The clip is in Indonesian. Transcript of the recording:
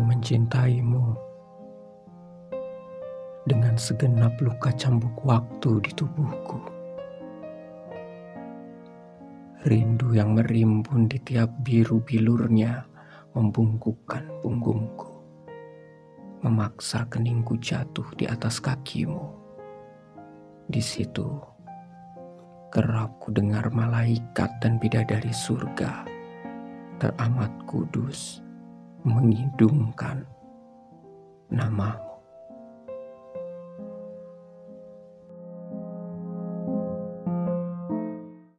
mencintaimu dengan segenap luka cambuk waktu di tubuhku. Rindu yang merimbun di tiap biru bilurnya membungkukkan punggungku, memaksa keningku jatuh di atas kakimu. Di situ kerap ku dengar malaikat dan bidadari surga teramat kudus mengidungkan namamu.